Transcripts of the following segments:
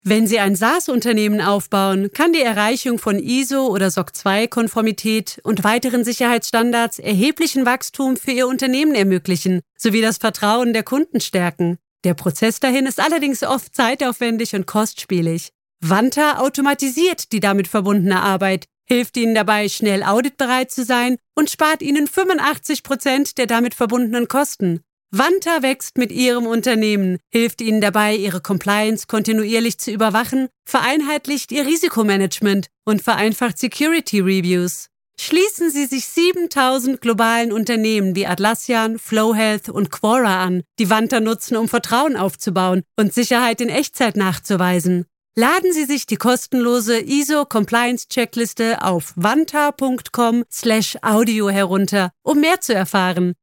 Wenn Sie ein SaaS-Unternehmen aufbauen, kann die Erreichung von ISO- oder SOC 2-Konformität und weiteren Sicherheitsstandards erheblichen Wachstum für Ihr Unternehmen ermöglichen, sowie das Vertrauen der Kunden stärken. Der Prozess dahin ist allerdings oft zeitaufwendig und kostspielig. Vanta automatisiert die damit verbundene Arbeit, hilft Ihnen dabei, schnell auditbereit zu sein und spart Ihnen 85% der damit verbundenen Kosten. Vanta wächst mit Ihrem Unternehmen, hilft Ihnen dabei, Ihre Compliance kontinuierlich zu überwachen, vereinheitlicht Ihr Risikomanagement und vereinfacht Security Reviews. Schließen Sie sich 7000 globalen Unternehmen wie Atlassian, Flowhealth und Quora an, die Vanta nutzen, um Vertrauen aufzubauen und Sicherheit in Echtzeit nachzuweisen. Laden Sie sich die kostenlose ISO-Compliance-Checkliste auf vanta.com/audio herunter, um mehr zu erfahren.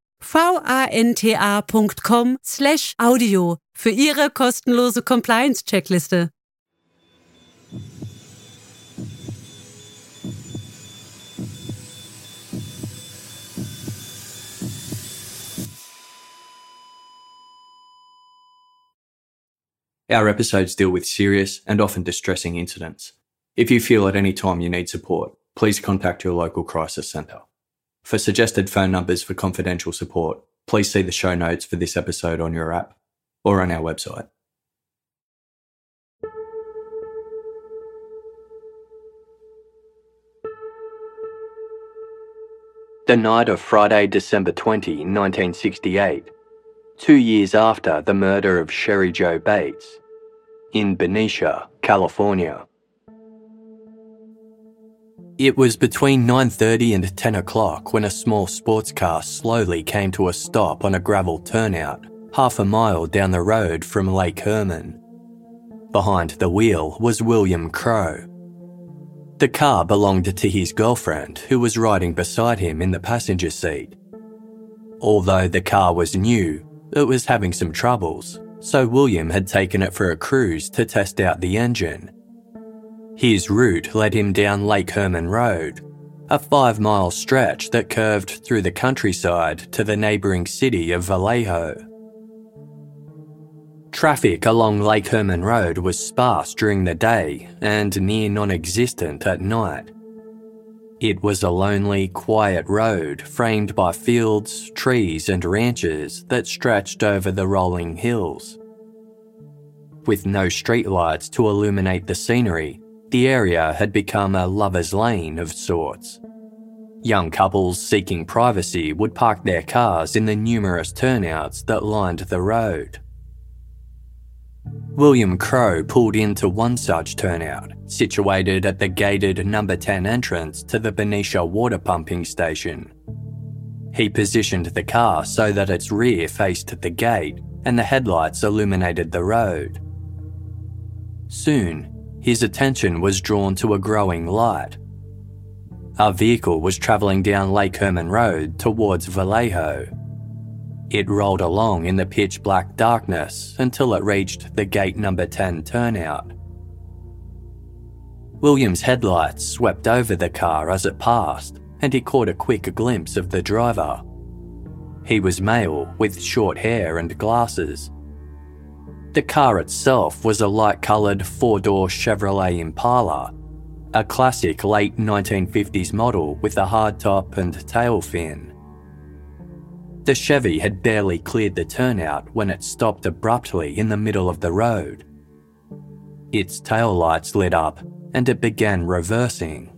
vanta.com/audio für Ihre kostenlose Compliance-Checkliste. Our episodes deal with serious and often distressing incidents. If you feel at any time you need support, please contact your local crisis centre. For suggested phone numbers for confidential support, please see the show notes for this episode on your app or on our website. The night of Friday, December 20, 1968, 2 years after the murder of Sherry Jo Bates, in Benicia, California. It was between 9:30 and 10 o'clock when a small sports car slowly came to a stop on a gravel turnout, half a mile down the road from Lake Herman. Behind the wheel was William Crowe. The car belonged to his girlfriend, who was riding beside him in the passenger seat. Although the car was new, it was having some troubles, so William had taken it for a cruise to test out the engine. His route led him down Lake Herman Road, a 5-mile stretch that curved through the countryside to the neighbouring city of Vallejo. Traffic along Lake Herman Road was sparse during the day and near non-existent at night. It was a lonely, quiet road framed by fields, trees and ranches that stretched over the rolling hills. With no streetlights to illuminate the scenery, the area had become a lover's lane of sorts. Young couples seeking privacy would park their cars in the numerous turnouts that lined the road. William Crowe pulled into one such turnout, situated at the gated number 10 entrance to the Benicia water pumping station. He positioned the car so that its rear faced the gate and the headlights illuminated the road. Soon, his attention was drawn to a growing light. A vehicle was travelling down Lake Herman Road towards Vallejo. It rolled along in the pitch-black darkness until it reached the gate number 10 turnout. William's headlights swept over the car as it passed, and he caught a quick glimpse of the driver. He was male with short hair and glasses. The car itself was a light-coloured 4-door Chevrolet Impala, a classic late 1950s model with a hardtop and tail fin. The Chevy had barely cleared the turnout when it stopped abruptly in the middle of the road. Its taillights lit up and it began reversing.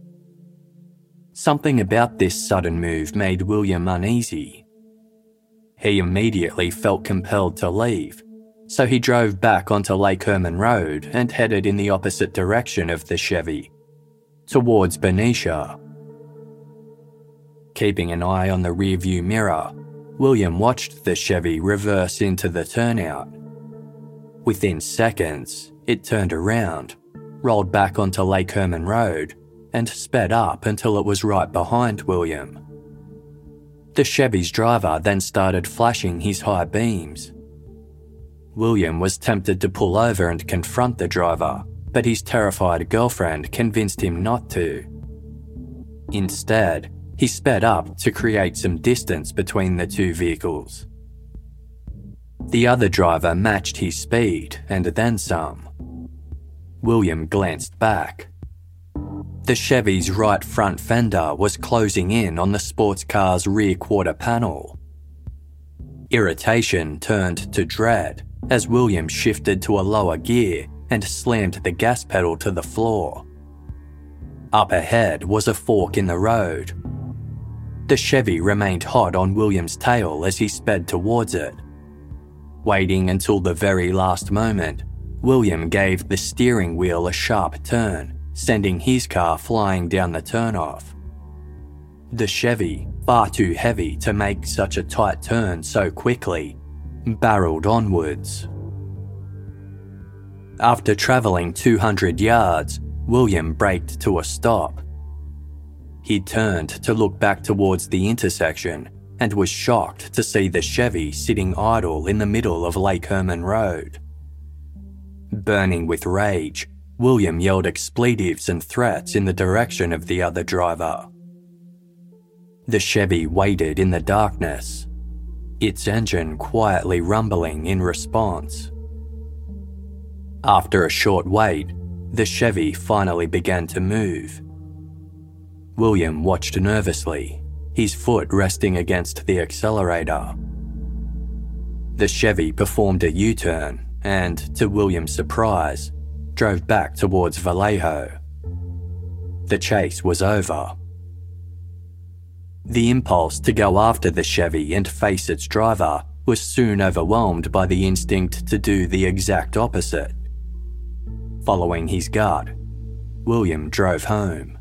Something about this sudden move made William uneasy. He immediately felt compelled to leave, so he drove back onto Lake Herman Road and headed in the opposite direction of the Chevy, towards Benicia. Keeping an eye on the rearview mirror, William watched the Chevy reverse into the turnout. Within seconds, it turned around, rolled back onto Lake Herman Road, and sped up until it was right behind William. The Chevy's driver then started flashing his high beams. William was tempted to pull over and confront the driver, but his terrified girlfriend convinced him not to. Instead, he sped up to create some distance between the two vehicles. The other driver matched his speed and then some. William glanced back. The Chevy's right front fender was closing in on the sports car's rear quarter panel. Irritation turned to dread as William shifted to a lower gear and slammed the gas pedal to the floor. Up ahead was a fork in the road. The Chevy remained hot on William's tail as he sped towards it. Waiting until the very last moment, William gave the steering wheel a sharp turn, sending his car flying down the turnoff. The Chevy, far too heavy to make such a tight turn so quickly, barreled onwards. After travelling 200 yards, William braked to a stop. He turned to look back towards the intersection and was shocked to see the Chevy sitting idle in the middle of Lake Herman Road. Burning with rage, William yelled expletives and threats in the direction of the other driver. The Chevy waited in the darkness, its engine quietly rumbling in response. After a short wait, the Chevy finally began to move. William watched nervously, his foot resting against the accelerator. The Chevy performed a U-turn and, to William's surprise, drove back towards Vallejo. The chase was over. The impulse to go after the Chevy and face its driver was soon overwhelmed by the instinct to do the exact opposite. Following his gut, William drove home.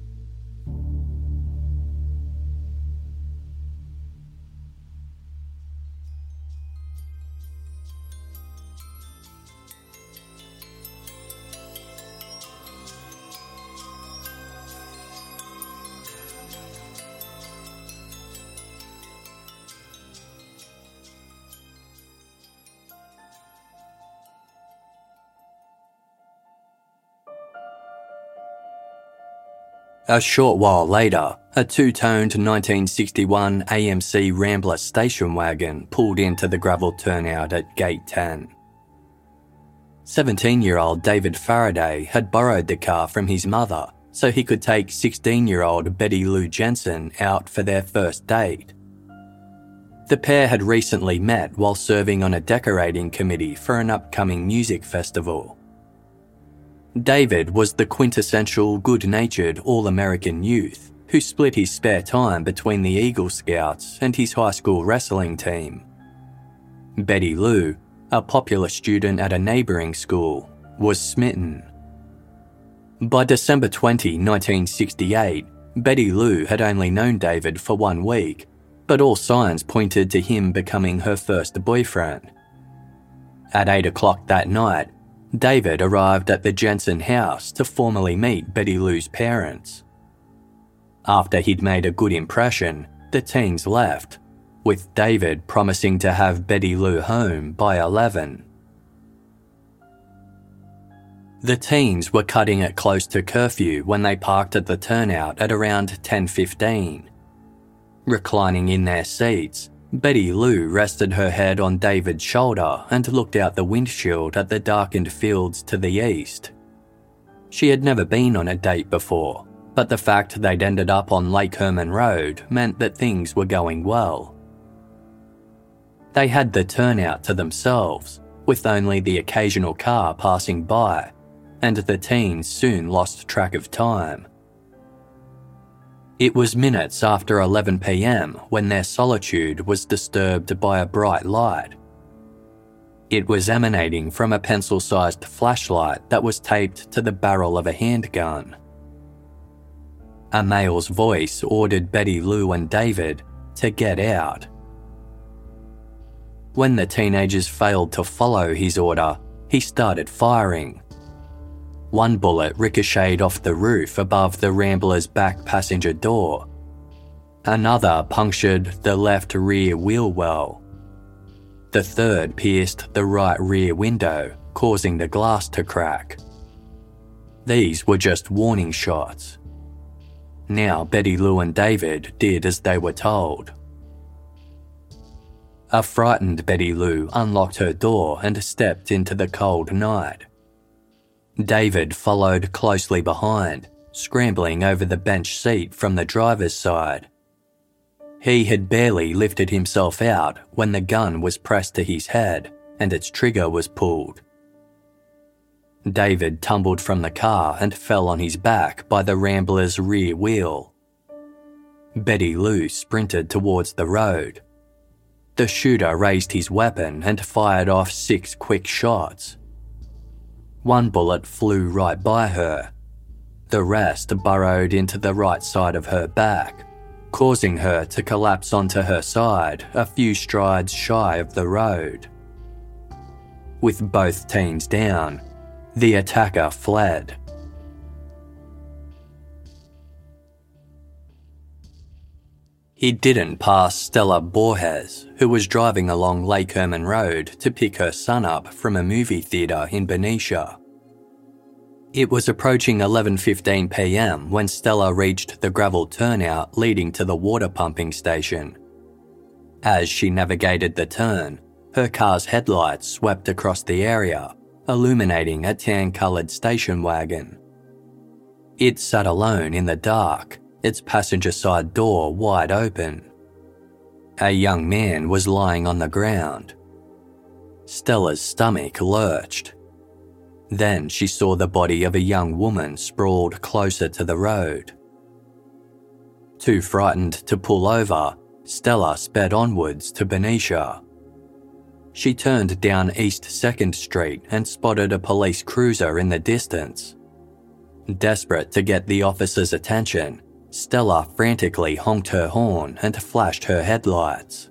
A short while later, a two-toned 1961 AMC Rambler station wagon pulled into the gravel turnout at Gate 10. 17-year-old David Faraday had borrowed the car from his mother so he could take 16-year-old Betty Lou Jensen out for their first date. The pair had recently met while serving on a decorating committee for an upcoming music festival. David was the quintessential good-natured all-American youth who split his spare time between the Eagle Scouts and his high school wrestling team. Betty Lou, a popular student at a neighbouring school, was smitten. By December 20, 1968, Betty Lou had only known David for 1 week, but all signs pointed to him becoming her first boyfriend. At 8 o'clock that night, David arrived at the Jensen house to formally meet Betty Lou's parents. After he'd made a good impression, the teens left, with David promising to have Betty Lou home by 11. The teens were cutting it close to curfew when they parked at the turnout at around 10:15. Reclining in their seats, Betty Lou rested her head on David's shoulder and looked out the windshield at the darkened fields to the east. She had never been on a date before, but the fact they'd ended up on Lake Herman Road meant that things were going well. They had the turnout to themselves, with only the occasional car passing by, and the teens soon lost track of time. It was minutes after 11 p.m. when their solitude was disturbed by a bright light. It was emanating from a pencil-sized flashlight that was taped to the barrel of a handgun. A male's voice ordered Betty Lou and David to get out. When the teenagers failed to follow his order, he started firing. One bullet ricocheted off the roof above the Rambler's back passenger door. Another punctured the left rear wheel well. The third pierced the right rear window, causing the glass to crack. These were just warning shots. Now Betty Lou and David did as they were told. A frightened Betty Lou unlocked her door and stepped into the cold night. David followed closely behind, scrambling over the bench seat from the driver's side. He had barely lifted himself out when the gun was pressed to his head and its trigger was pulled. David tumbled from the car and fell on his back by the Rambler's rear wheel. Betty Lou sprinted towards the road. The shooter raised his weapon and fired off 6 quick shots. One bullet flew right by her. The rest burrowed into the right side of her back, causing her to collapse onto her side a few strides shy of the road. With both teens down, the attacker fled. He didn't pass Stella Borges, who was driving along Lake Herman Road to pick her son up from a movie theatre in Benicia. It was approaching 11:15 p.m. when Stella reached the gravel turnout leading to the water pumping station. As she navigated the turn, her car's headlights swept across the area, illuminating a tan-coloured station wagon. It sat alone in the dark, its passenger side door wide open. A young man was lying on the ground. Stella's stomach lurched. Then she saw the body of a young woman sprawled closer to the road. Too frightened to pull over, Stella sped onwards to Benicia. She turned down East 2nd Street and spotted a police cruiser in the distance. Desperate to get the officer's attention, Stella frantically honked her horn and flashed her headlights.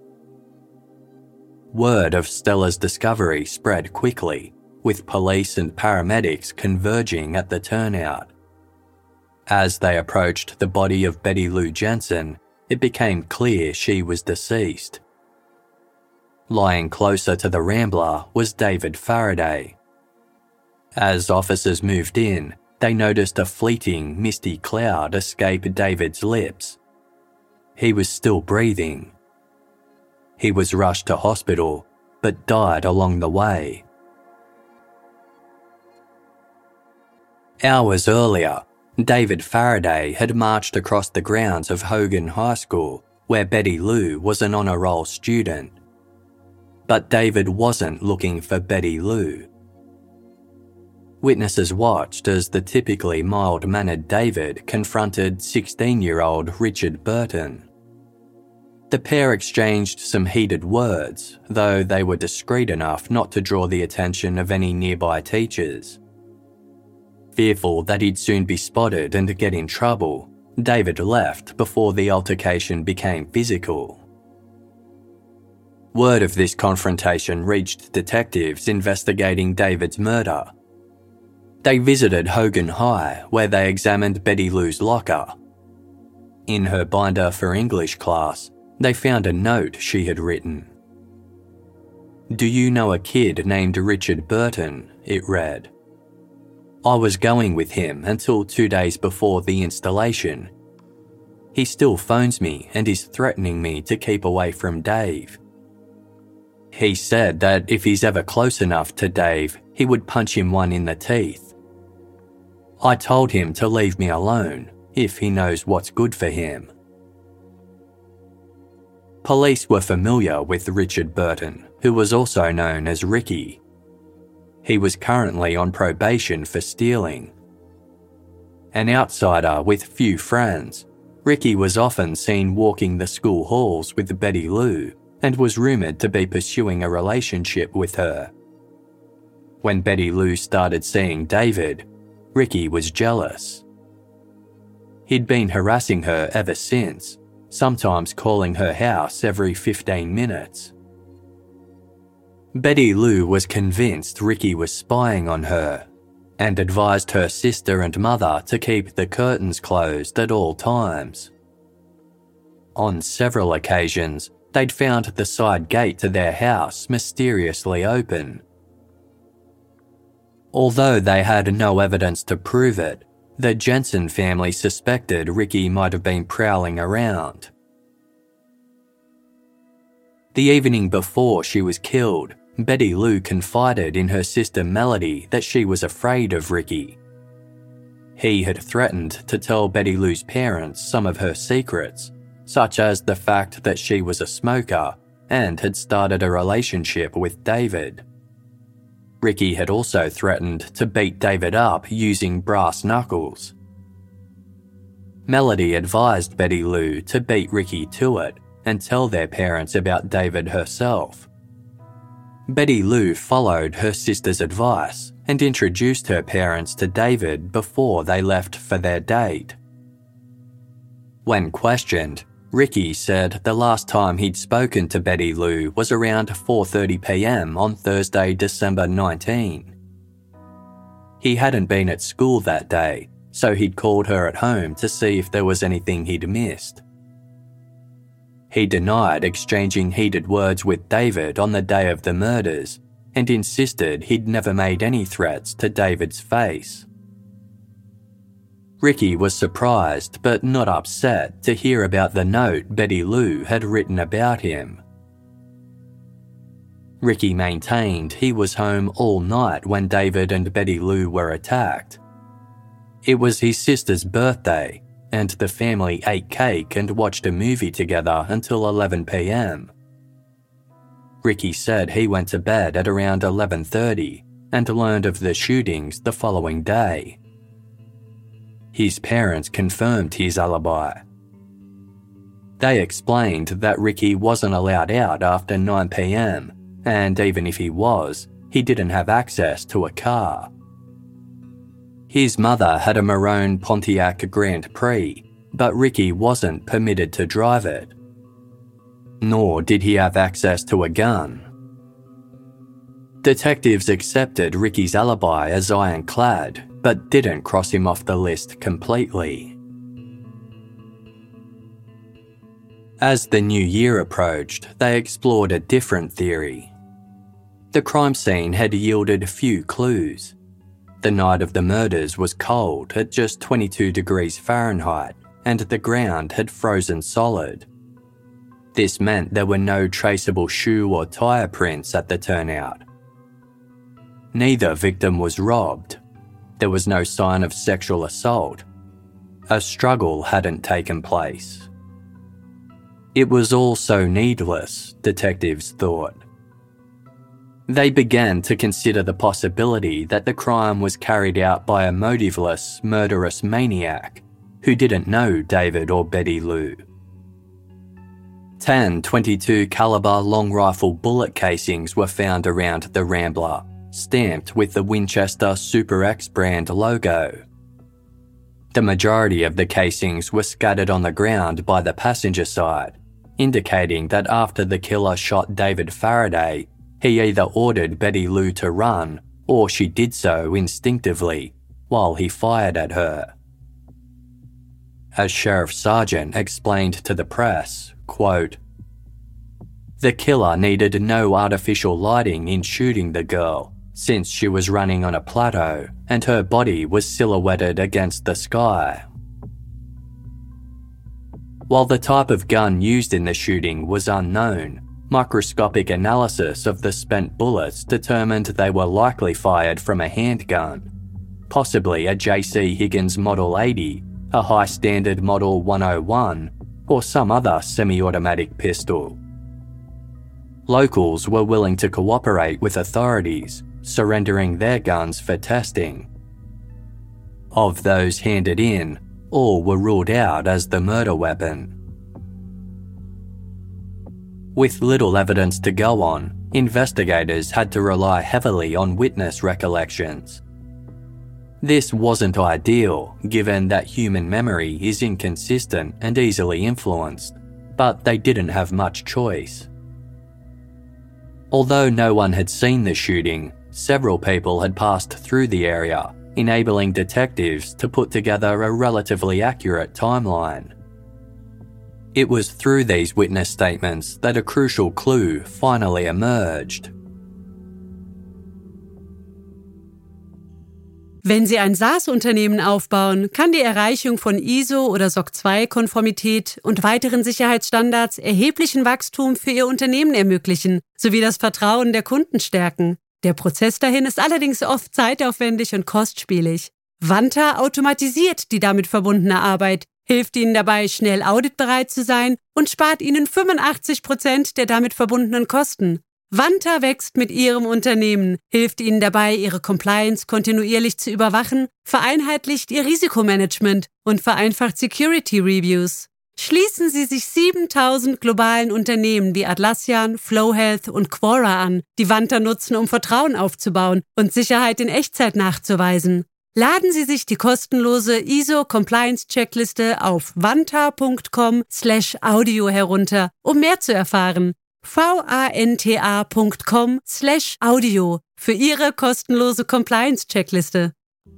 Word of Stella's discovery spread quickly, with police and paramedics converging at the turnout. As they approached the body of Betty Lou Jensen, it became clear she was deceased. Lying closer to the Rambler was David Faraday. As officers moved in, they noticed a fleeting, misty cloud escape David's lips. He was still breathing. He was rushed to hospital, but died along the way. Hours earlier, David Faraday had marched across the grounds of Hogan High School, where Betty Lou was an honour roll student. But David wasn't looking for Betty Lou. Witnesses watched as the typically mild-mannered David confronted 16-year-old Richard Burton. The pair exchanged some heated words, though they were discreet enough not to draw the attention of any nearby teachers. Fearful that he'd soon be spotted and get in trouble, David left before the altercation became physical. Word of this confrontation reached detectives investigating David's murder. They visited Hogan High, where they examined Betty Lou's locker. In her binder for English class, they found a note she had written. "Do you know a kid named Richard Burton?" it read. "I was going with him until 2 days before the installation. He still phones me and is threatening me to keep away from Dave. He said that if he's ever close enough to Dave, he would punch him one in the teeth. I told him to leave me alone, if he knows what's good for him." Police were familiar with Richard Burton, who was also known as Ricky. He was currently on probation for stealing. An outsider with few friends, Ricky was often seen walking the school halls with Betty Lou and was rumoured to be pursuing a relationship with her. When Betty Lou started seeing David, Ricky was jealous. He'd been harassing her ever since, sometimes calling her house every 15 minutes. Betty Lou was convinced Ricky was spying on her and advised her sister and mother to keep the curtains closed at all times. On several occasions, they'd found the side gate to their house mysteriously open. Although they had no evidence to prove it, the Jensen family suspected Ricky might have been prowling around. The evening before she was killed, Betty Lou confided in her sister Melody that she was afraid of Ricky. He had threatened to tell Betty Lou's parents some of her secrets, such as the fact that she was a smoker and had started a relationship with David. Ricky had also threatened to beat David up using brass knuckles. Melody advised Betty Lou to beat Ricky to it and tell their parents about David herself. Betty Lou followed her sister's advice and introduced her parents to David before they left for their date. When questioned, Ricky said the last time he'd spoken to Betty Lou was around 4:30 p.m. on Thursday, December 19. He hadn't been at school that day, so he'd called her at home to see if there was anything he'd missed. He denied exchanging heated words with David on the day of the murders and insisted he'd never made any threats to David's face. Ricky was surprised but not upset to hear about the note Betty Lou had written about him. Ricky maintained he was home all night when David and Betty Lou were attacked. It was his sister's birthday, and the family ate cake and watched a movie together until 11 p.m. Ricky said he went to bed at around 11:30 and learned of the shootings the following day. His parents confirmed his alibi. They explained that Ricky wasn't allowed out after 9 p.m, and even if he was, he didn't have access to a car. His mother had a maroon Pontiac Grand Prix, but Ricky wasn't permitted to drive it. Nor did he have access to a gun. Detectives accepted Ricky's alibi as ironclad, but didn't cross him off the list completely. As the new year approached, they explored a different theory. The crime scene had yielded few clues. The night of the murders was cold at just 22 degrees Fahrenheit, and the ground had frozen solid. This meant there were no traceable shoe or tyre prints at the turnout. Neither victim was robbed. There was no sign of sexual assault. A struggle hadn't taken place. It was all so needless, detectives thought. They began to consider the possibility that the crime was carried out by a motiveless, murderous maniac who didn't know David or Betty Lou. 10 .22 caliber long rifle bullet casings were found around the Rambler, stamped with the Winchester Super X brand logo. The majority of the casings were scattered on the ground by the passenger side, indicating that after the killer shot David Faraday, he either ordered Betty Lou to run or she did so instinctively while he fired at her. As Sheriff Sargent explained to the press, quote, "The killer needed no artificial lighting in shooting the girl, since she was running on a plateau and her body was silhouetted against the sky." While the type of gun used in the shooting was unknown, microscopic analysis of the spent bullets determined they were likely fired from a handgun, possibly a J.C. Higgins Model 80, a High Standard Model 101, or some other semi-automatic pistol. Locals were willing to cooperate with authorities, surrendering their guns for testing. Of those handed in, all were ruled out as the murder weapon. With little evidence to go on, investigators had to rely heavily on witness recollections. This wasn't ideal, given that human memory is inconsistent and easily influenced, but they didn't have much choice. Although no one had seen the shooting, several people had passed through the area, enabling detectives to put together a relatively accurate timeline. It was through these witness statements that a crucial clue finally emerged. Wenn Sie ein SaaS-Unternehmen aufbauen, kann die Erreichung von ISO- oder SOC 2-Konformität und weiteren Sicherheitsstandards erheblichen Wachstum für Ihr Unternehmen ermöglichen, sowie das Vertrauen der Kunden stärken. Der Prozess dahin ist allerdings oft zeitaufwendig und kostspielig. Vanta automatisiert die damit verbundene Arbeit, hilft Ihnen dabei, schnell auditbereit zu sein und spart Ihnen 85% der damit verbundenen Kosten. Vanta wächst mit Ihrem Unternehmen, hilft Ihnen dabei, Ihre Compliance kontinuierlich zu überwachen, vereinheitlicht Ihr Risikomanagement und vereinfacht Security Reviews. Schließen Sie sich 7000 globalen Unternehmen wie Atlassian, FlowHealth und Quora an, die Vanta nutzen, um Vertrauen aufzubauen und Sicherheit in Echtzeit nachzuweisen. Laden Sie sich die kostenlose ISO-Compliance-Checkliste auf vanta.com/audio herunter, um mehr zu erfahren. vanta.com/audio für Ihre kostenlose Compliance-Checkliste.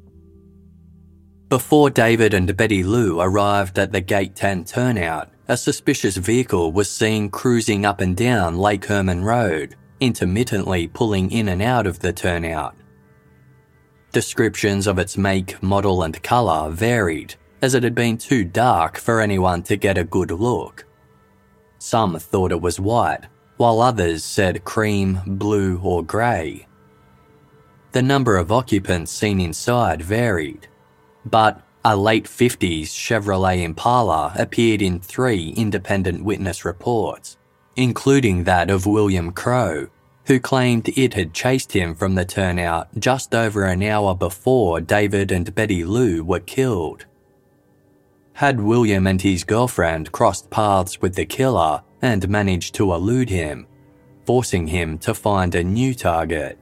Before David and Betty Lou arrived at the Gate 10 turnout, a suspicious vehicle was seen cruising up and down Lake Herman Road, intermittently pulling in and out of the turnout. Descriptions of its make, model and colour varied, as it had been too dark for anyone to get a good look. Some thought it was white, while others said cream, blue or grey. The number of occupants seen inside varied, but a late 50s Chevrolet Impala appeared in 3 independent witness reports, including that of William Crowe, who claimed it had chased him from the turnout just over an hour before David and Betty Lou were killed. Had William and his girlfriend crossed paths with the killer and managed to elude him, forcing him to find a new target?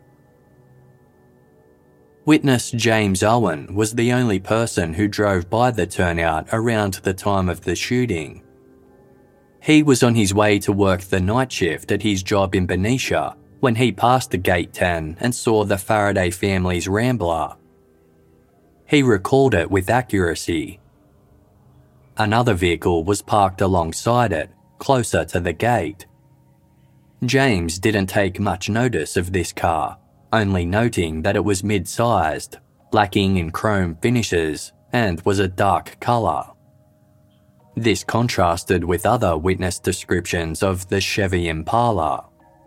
Witness James Owen was the only person who drove by the turnout around the time of the shooting. He was on his way to work the night shift at his job in Benicia when he passed the Gate 10 and saw the Faraday family's Rambler. He recalled it with accuracy. Another vehicle was parked alongside it, closer to the gate. James didn't take much notice of this car, only noting that it was mid-sized, lacking in chrome finishes, and was a dark colour. This contrasted with other witness descriptions of the Chevy Impala.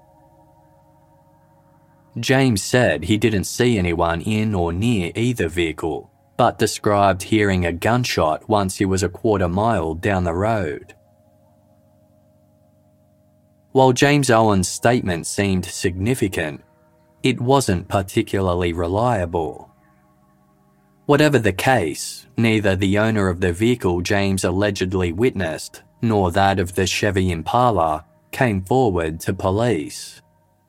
James said he didn't see anyone in or near either vehicle, but described hearing a gunshot once he was a quarter-mile down the road. While James Owen's statement seemed significant, it wasn't particularly reliable. Whatever the case, neither the owner of the vehicle James allegedly witnessed nor that of the Chevy Impala came forward to police.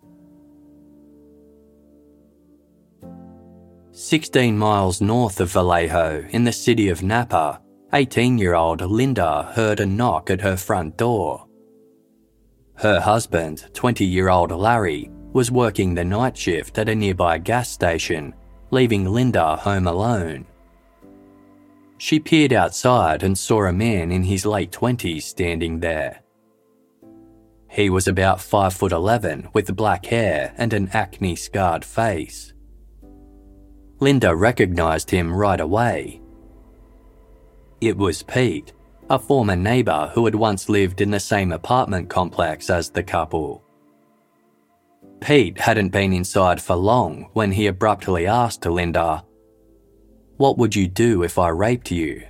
16 miles north of Vallejo, in the city of Napa, 18-year-old Linda heard a knock at her front door. Her husband, 20-year-old Larry, was working the night shift at a nearby gas station, leaving Linda home alone. She peered outside and saw a man in his late 20s standing there. He was about 5'11" with black hair and an acne-scarred face. Linda recognised him right away. It was Pete, a former neighbour who had once lived in the same apartment complex as the couple. Pete hadn't been inside for long when he abruptly asked Linda, "What would you do if I raped you?"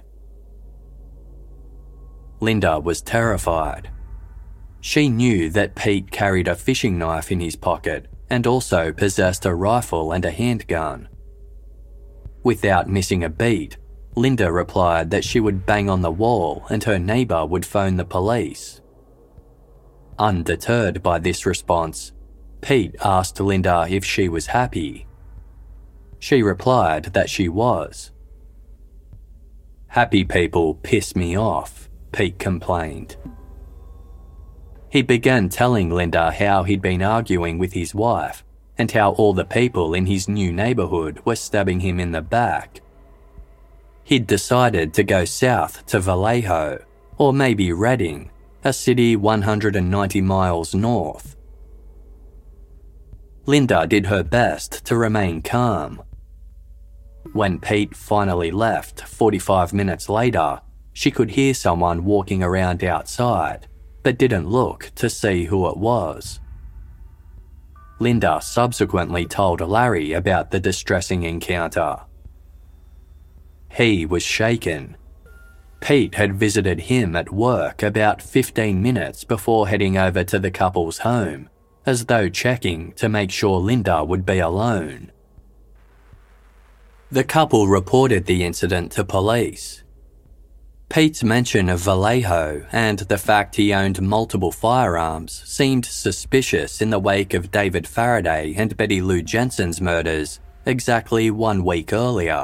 Linda was terrified. She knew that Pete carried a fishing knife in his pocket and also possessed a rifle and a handgun. Without missing a beat, Linda replied that she would bang on the wall and her neighbour would phone the police. Undeterred by this response, Pete asked Linda if she was happy. She replied that she was. "Happy people piss me off," Pete complained. He began telling Linda how he'd been arguing with his wife and how all the people in his new neighbourhood were stabbing him in the back. He'd decided to go south to Vallejo, or maybe Redding, a city 190 miles north. Linda did her best to remain calm. When Pete finally left 45 minutes later, she could hear someone walking around outside, but didn't look to see who it was. Linda subsequently told Larry about the distressing encounter. He was shaken. Pete had visited him at work about 15 minutes before heading over to the couple's home, as though checking to make sure Linda would be alone. The couple reported the incident to police. Pete's mention of Vallejo and the fact he owned multiple firearms seemed suspicious in the wake of David Faraday and Betty Lou Jensen's murders exactly 1 week earlier.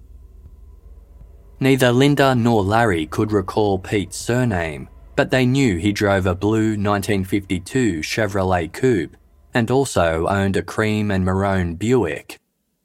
Neither Linda nor Larry could recall Pete's surname, but they knew he drove a blue 1952 Chevrolet Coupe and also owned a cream and maroon Buick.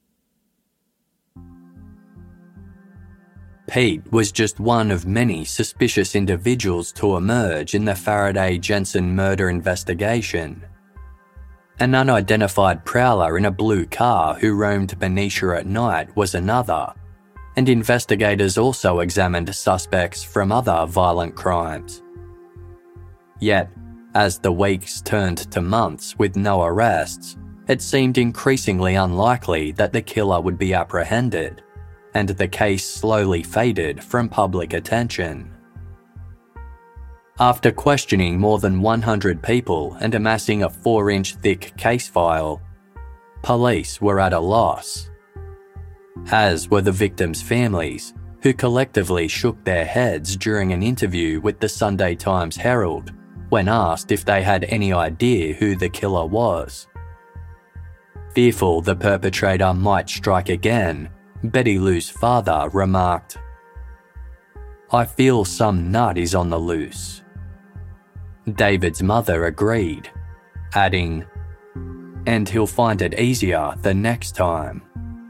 Pete was just one of many suspicious individuals to emerge in the Faraday-Jensen murder investigation. An unidentified prowler in a blue car who roamed Benicia at night was another, and investigators also examined suspects from other violent crimes. Yet, as the weeks turned to months with no arrests, it seemed increasingly unlikely that the killer would be apprehended, and the case slowly faded from public attention. After questioning more than 100 people and amassing a 4-inch thick case file, police were at a loss. As were the victims' families, who collectively shook their heads during an interview with the Sunday Times Herald when asked if they had any idea who the killer was. Fearful the perpetrator might strike again, Betty Lou's father remarked, "I feel some nut is on the loose." David's mother agreed, adding, "And he'll find it easier the next time."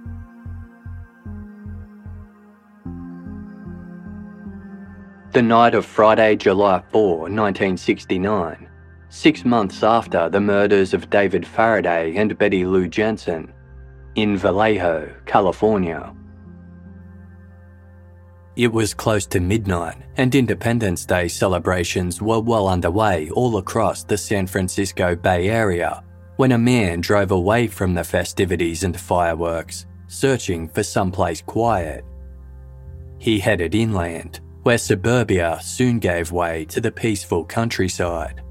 The night of Friday, July 4, 1969, 6 months after the murders of David Faraday and Betty Lou Jensen, in Vallejo, California. It was close to midnight, and Independence Day celebrations were well underway all across the San Francisco Bay Area when a man drove away from the festivities and fireworks, searching for someplace quiet. He headed inland, where suburbia soon gave way to the peaceful countryside.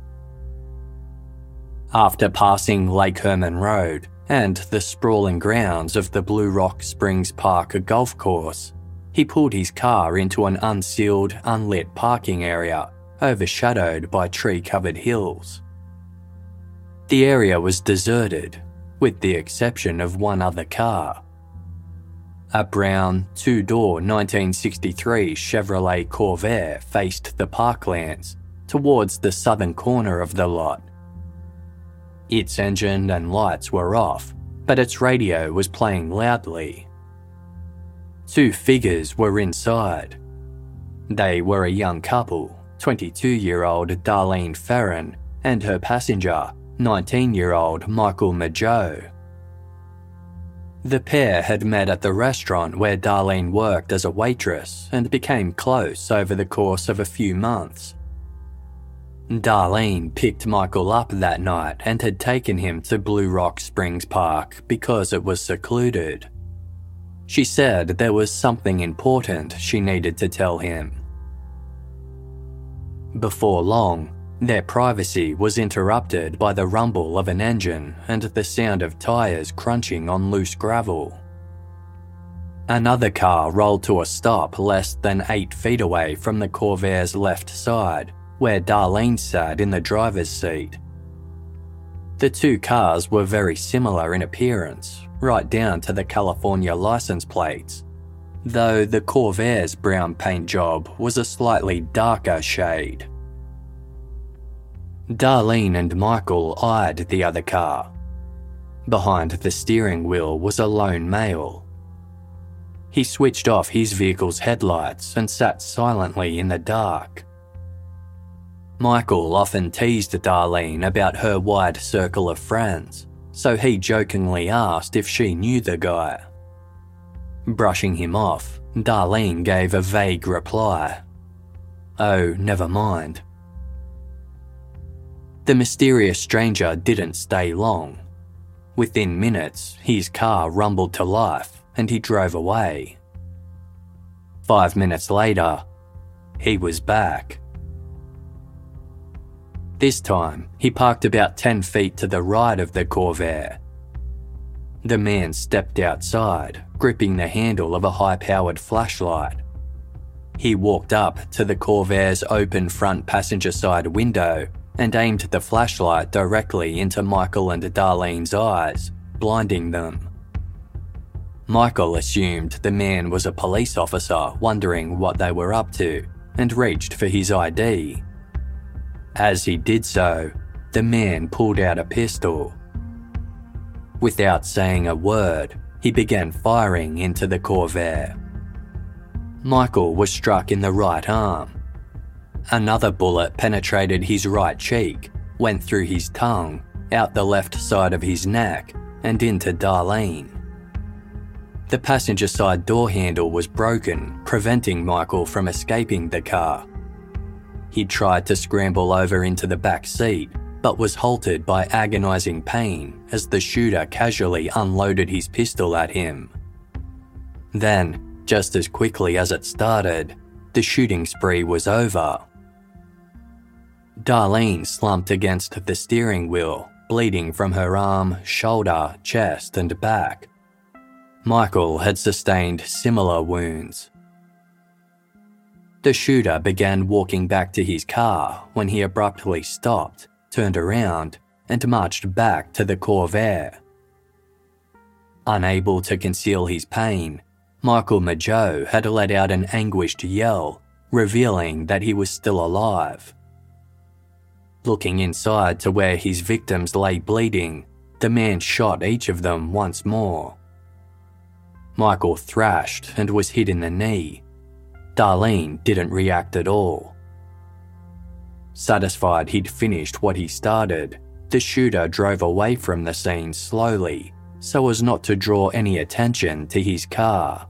After passing Lake Herman Road and the sprawling grounds of the Blue Rock Springs Park golf course, he pulled his car into an unsealed, unlit parking area overshadowed by tree-covered hills. The area was deserted, with the exception of one other car. A brown, 2-door 1963 Chevrolet Corvair faced the parklands towards the southern corner of the lot. Its engine and lights were off, but its radio was playing loudly. 2 figures were inside. They were a young couple, 22-year-old Darlene Ferrin and her passenger, 19-year-old Michael Mageau. The pair had met at the restaurant where Darlene worked as a waitress and became close over the course of a few months. Darlene picked Michael up that night and had taken him to Blue Rock Springs Park because it was secluded. She said there was something important she needed to tell him. Before long, their privacy was interrupted by the rumble of an engine and the sound of tyres crunching on loose gravel. Another car rolled to a stop less than 8 feet away from the Corvair's left side, where Darlene sat in the driver's seat. The 2 cars were very similar in appearance, right down to the California license plates, though the Corvair's brown paint job was a slightly darker shade. Darlene and Michael eyed the other car. Behind the steering wheel was a lone male. He switched off his vehicle's headlights and sat silently in the dark. Michael often teased Darlene about her wide circle of friends, so he jokingly asked if she knew the guy. Brushing him off, Darlene gave a vague reply. "Oh, never mind." The mysterious stranger didn't stay long. Within minutes, his car rumbled to life and he drove away. 5 minutes later, he was back. This time, he parked about 10 feet to the right of the Corvair. The man stepped outside, gripping the handle of a high-powered flashlight. He walked up to the Corvair's open front passenger side window and aimed the flashlight directly into Michael and Darlene's eyes, blinding them. Michael assumed the man was a police officer wondering what they were up to and reached for his ID. As he did so, the man pulled out a pistol. Without saying a word, he began firing into the Corvair. Michael was struck in the right arm. Another bullet penetrated his right cheek, went through his tongue, out the left side of his neck, and into Darlene. The passenger side door handle was broken, preventing Michael from escaping the car. He tried to scramble over into the back seat, but was halted by agonising pain as the shooter casually unloaded his pistol at him. Then, just as quickly as it started, the shooting spree was over. Darlene slumped against the steering wheel, bleeding from her arm, shoulder, chest and back. Michael had sustained similar wounds. The shooter began walking back to his car when he abruptly stopped, turned around, and marched back to the Corvair. Unable to conceal his pain, Michael Mageau had let out an anguished yell, revealing that he was still alive. Looking inside to where his victims lay bleeding, the man shot each of them once more. Michael thrashed and was hit in the knee. Darlene didn't react at all. Satisfied he'd finished what he started, the shooter drove away from the scene slowly so as not to draw any attention to his car.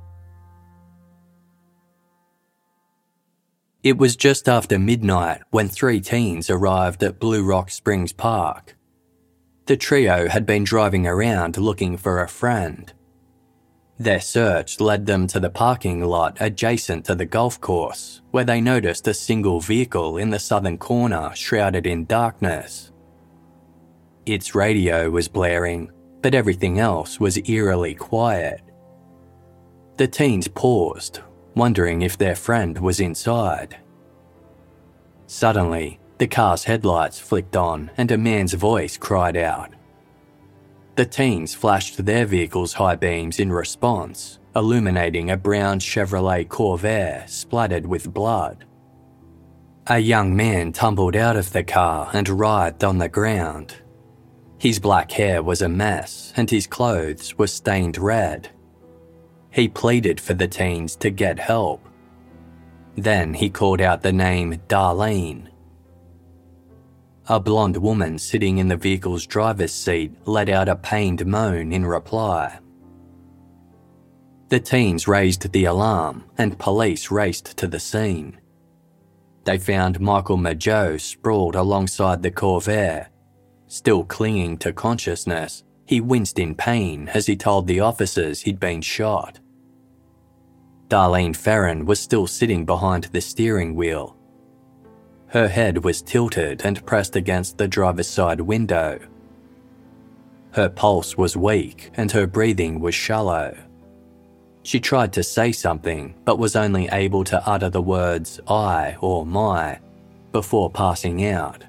It was just after midnight when 3 teens arrived at Blue Rock Springs Park. The trio had been driving around looking for a friend. Their search led them to the parking lot adjacent to the golf course, where they noticed a single vehicle in the southern corner shrouded in darkness. Its radio was blaring, but everything else was eerily quiet. The teens paused, wondering if their friend was inside. Suddenly, the car's headlights flicked on and a man's voice cried out. The teens flashed their vehicle's high beams in response, illuminating a brown Chevrolet Corvair splattered with blood. A young man tumbled out of the car and writhed on the ground. His black hair was a mess and his clothes were stained red. He pleaded for the teens to get help. Then he called out the name Darlene. A blonde woman sitting in the vehicle's driver's seat let out a pained moan in reply. The teens raised the alarm and police raced to the scene. They found Michael Mageau sprawled alongside the Corvair. Still clinging to consciousness, he winced in pain as he told the officers he'd been shot. Darlene Ferrin was still sitting behind the steering wheel. Her head was tilted and pressed against the driver's side window. Her pulse was weak and her breathing was shallow. She tried to say something but was only able to utter the words "I" or "my" before passing out.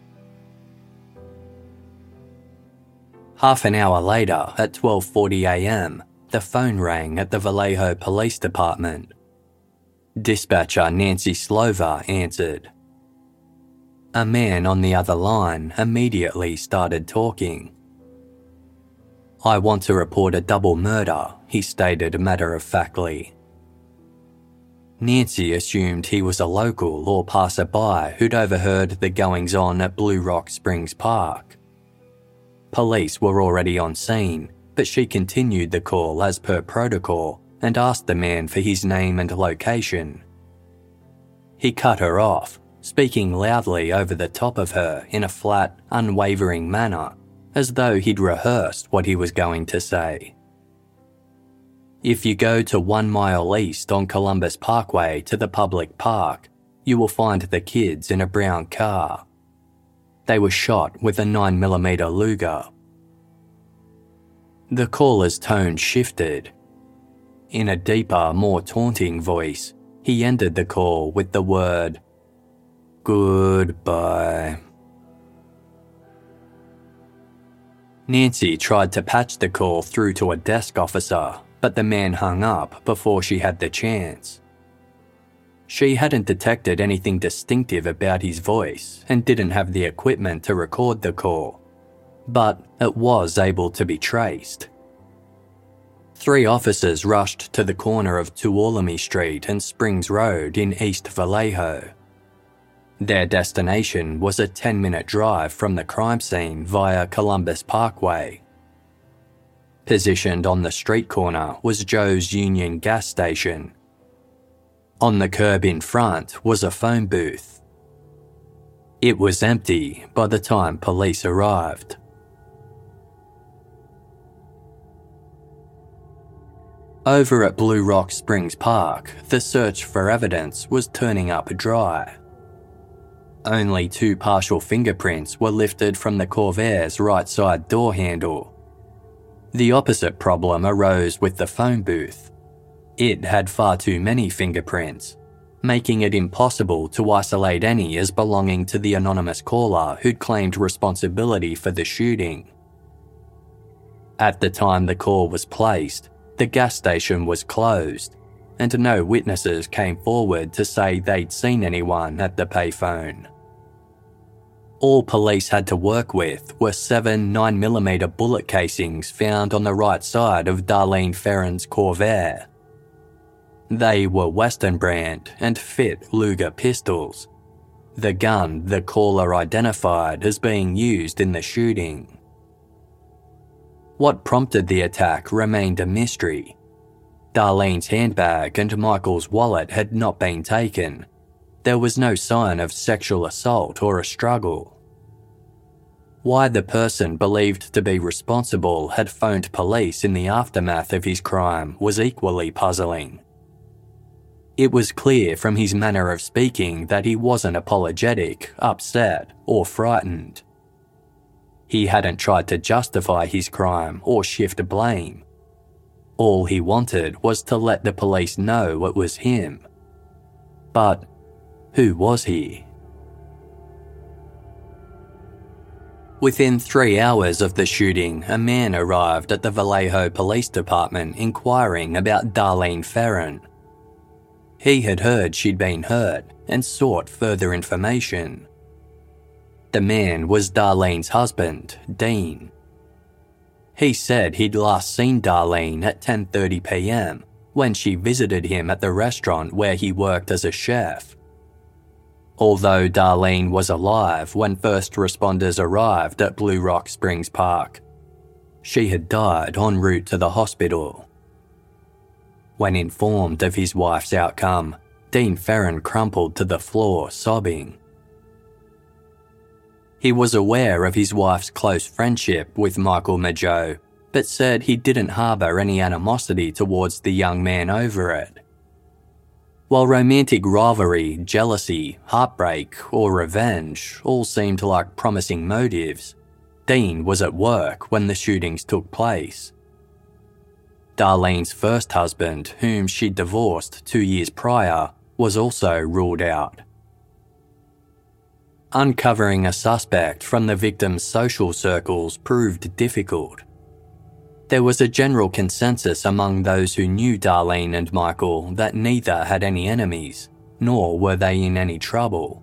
Half an hour later, at 12:40 a.m, the phone rang at the Vallejo Police Department. Dispatcher Nancy Slover answered. A man on the other line immediately started talking. "I want to report a double murder," he stated matter-of-factly. Nancy assumed he was a local or passerby who'd overheard the goings-on at Blue Rock Springs Park. Police were already on scene, but she continued the call as per protocol and asked the man for his name and location. He cut her off, speaking loudly over the top of her in a flat, unwavering manner, as though he'd rehearsed what he was going to say. If you go to 1 mile east on Columbus Parkway to the public park, you will find the kids in a brown car. They were shot with a 9mm Luger. The caller's tone shifted. In a deeper, more taunting voice, he ended the call with the word, "Goodbye." Nancy tried to patch the call through to a desk officer, but the man hung up before she had the chance. She hadn't detected anything distinctive about his voice and didn't have the equipment to record the call, but it was able to be traced. 3 officers rushed to the corner of Tuolumne Street and Springs Road in East Vallejo. Their destination was a 10-minute drive from the crime scene via Columbus Parkway. Positioned on the street corner was Joe's Union gas station. On the curb in front was a phone booth. It was empty by the time police arrived. Over at Blue Rock Springs Park, the search for evidence was turning up dry. Only 2 partial fingerprints were lifted from the Corvair's right side door handle. The opposite problem arose with the phone booth. It had far too many fingerprints, making it impossible to isolate any as belonging to the anonymous caller who'd claimed responsibility for the shooting. At the time the call was placed, the gas station was closed, and no witnesses came forward to say they'd seen anyone at the payphone. All police had to work with were 7 9mm bullet casings found on the right side of Darlene Ferrin's Corvair. They were Western brand and fit Luger pistols, the gun the caller identified as being used in the shooting. What prompted the attack remained a mystery. Darlene's handbag and Michael's wallet had not been taken. There was no sign of sexual assault or a struggle. Why the person believed to be responsible had phoned police in the aftermath of his crime was equally puzzling. It was clear from his manner of speaking that he wasn't apologetic, upset, or frightened. He hadn't tried to justify his crime or shift blame. All he wanted was to let the police know it was him. But who was he? Within 3 hours of the shooting, a man arrived at the Vallejo Police Department inquiring about Darlene Ferrin. He had heard she'd been hurt and sought further information. The man was Darlene's husband, Dean. He said he'd last seen Darlene at 10:30 p.m. when she visited him at the restaurant where he worked as a chef. Although Darlene was alive when first responders arrived at Blue Rock Springs Park, she had died en route to the hospital. When informed of his wife's outcome, Dean Ferrin crumpled to the floor, sobbing. He was aware of his wife's close friendship with Michael Mageau, but said he didn't harbour any animosity towards the young man over it. While romantic rivalry, jealousy, heartbreak, or revenge all seemed like promising motives, Dean was at work when the shootings took place. Darlene's first husband, whom she'd divorced 2 years prior, was also ruled out. Uncovering a suspect from the victim's social circles proved difficult. There was a general consensus among those who knew Darlene and Michael that neither had any enemies, nor were they in any trouble.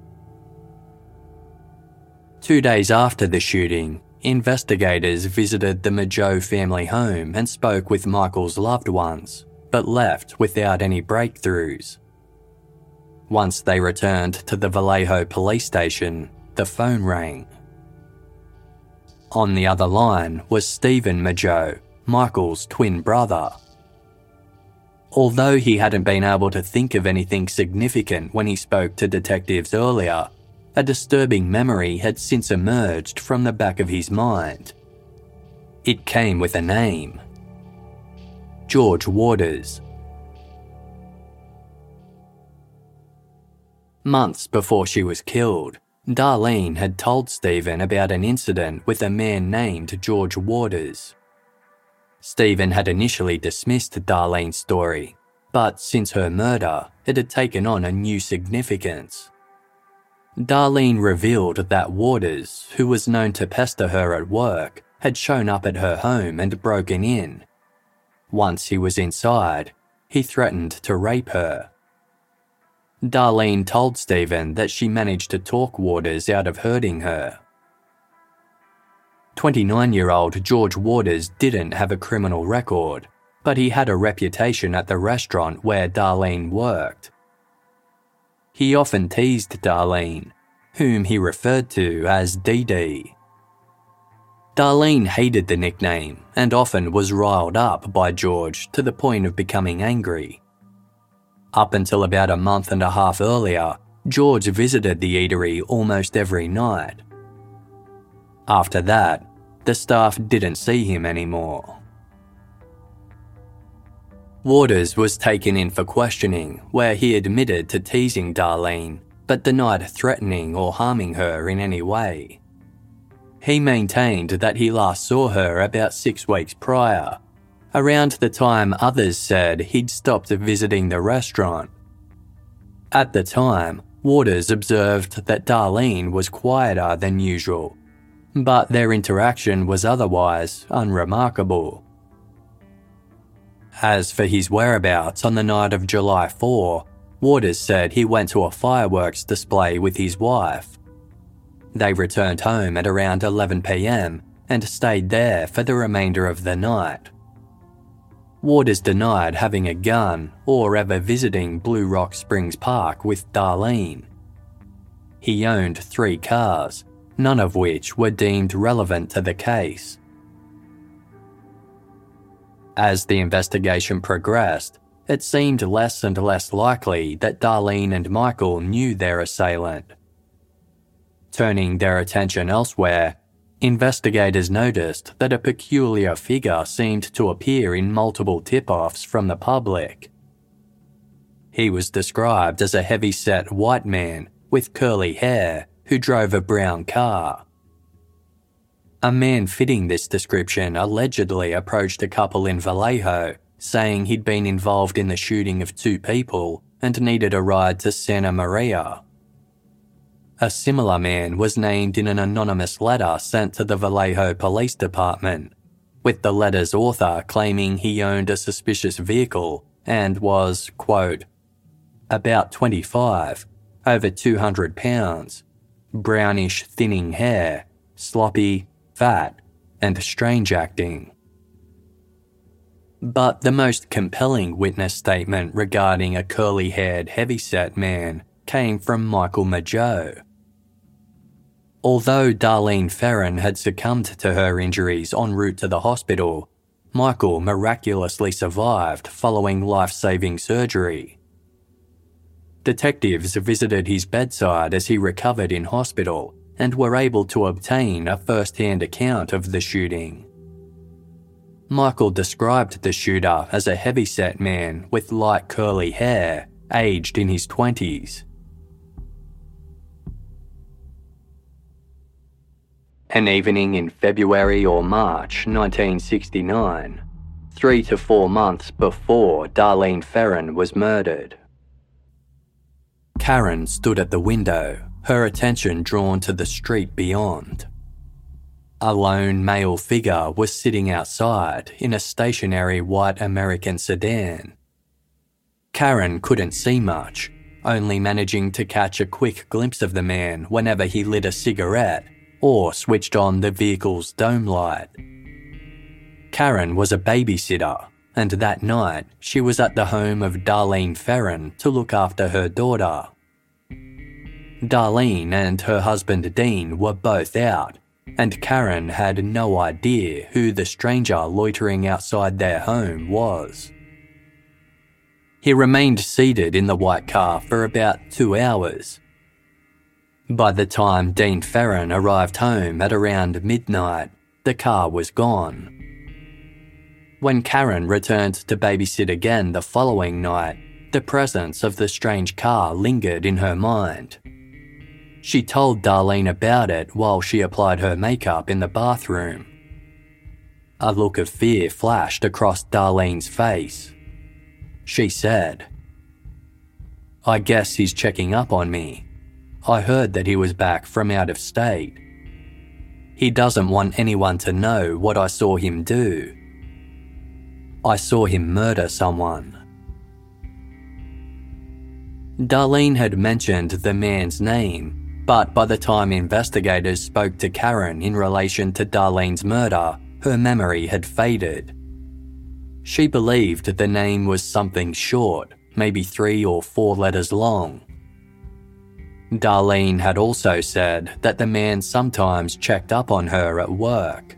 2 days after the shooting, investigators visited the Mageau family home and spoke with Michael's loved ones, but left without any breakthroughs. Once they returned to the Vallejo police station, the phone rang. On the other line was Stephen Mageau, Michael's twin brother. Although he hadn't been able to think of anything significant when he spoke to detectives earlier, a disturbing memory had since emerged from the back of his mind. It came with a name: George Waters. Months before she was killed, Darlene had told Stephen about an incident with a man named George Waters. Stephen had initially dismissed Darlene's story, but since her murder, it had taken on a new significance. Darlene revealed that Waters, who was known to pester her at work, had shown up at her home and broken in. Once he was inside, he threatened to rape her. Darlene told Stephen that she managed to talk Waters out of hurting her. 29-year-old George Waters didn't have a criminal record, but he had a reputation at the restaurant where Darlene worked. He often teased Darlene, whom he referred to as Dee Dee. Darlene hated the nickname and often was riled up by George to the point of becoming angry. Up until about a month and a half earlier, George visited the eatery almost every night. After that, the staff didn't see him anymore. Waters was taken in for questioning, where he admitted to teasing Darlene, but denied threatening or harming her in any way. He maintained that he last saw her about 6 weeks prior, around the time others said he'd stopped visiting the restaurant. At the time, Waters observed that Darlene was quieter than usual, but their interaction was otherwise unremarkable. As for his whereabouts on the night of July 4, Waters said he went to a fireworks display with his wife. They returned home at around 11 p.m. and stayed there for the remainder of the night. Waters denied having a gun or ever visiting Blue Rock Springs Park with Darlene. He owned 3 cars, none of which were deemed relevant to the case. As the investigation progressed, it seemed less and less likely that Darlene and Michael knew their assailant. Turning their attention elsewhere, investigators noticed that a peculiar figure seemed to appear in multiple tip-offs from the public. He was described as a heavy-set white man with curly hair who drove a brown car. A man fitting this description allegedly approached a couple in Vallejo, saying he'd been involved in the shooting of 2 people and needed a ride to Santa Maria. A similar man was named in an anonymous letter sent to the Vallejo Police Department, with the letter's author claiming he owned a suspicious vehicle and was, quote, about 25, over 200 pounds, brownish thinning hair, sloppy, fat, and strange acting. But the most compelling witness statement regarding a curly-haired heavyset man came from Michael Mageau. Although Darlene Ferrin had succumbed to her injuries en route to the hospital, Michael miraculously survived following life-saving surgery. Detectives visited his bedside as he recovered in hospital and were able to obtain a first-hand account of the shooting. Michael described the shooter as a heavy-set man with light curly hair, aged in his 20s. An evening in February or March 1969, 3 to 4 months before Darlene Ferrin was murdered. Karen stood at the window, her attention drawn to the street beyond. A lone male figure was sitting outside in a stationary white American sedan. Karen couldn't see much, only managing to catch a quick glimpse of the man whenever he lit a cigarette or switched on the vehicle's dome light. Karen was a babysitter, and that night she was at the home of Darlene Ferrin to look after her daughter. Darlene and her husband Dean were both out, and Karen had no idea who the stranger loitering outside their home was. He remained seated in the white car for about 2 hours. By the time Dean Ferrin arrived home at around midnight, the car was gone. When Karen returned to babysit again the following night, the presence of the strange car lingered in her mind. She told Darlene about it while she applied her makeup in the bathroom. A look of fear flashed across Darlene's face. She said, "I guess he's checking up on me. I heard that he was back from out of state. He doesn't want anyone to know what I saw him do. I saw him murder someone." Darlene had mentioned the man's name, but by the time investigators spoke to Karen in relation to Darlene's murder, her memory had faded. She believed the name was something short, maybe 3 or 4 letters long. Darlene had also said that the man sometimes checked up on her at work.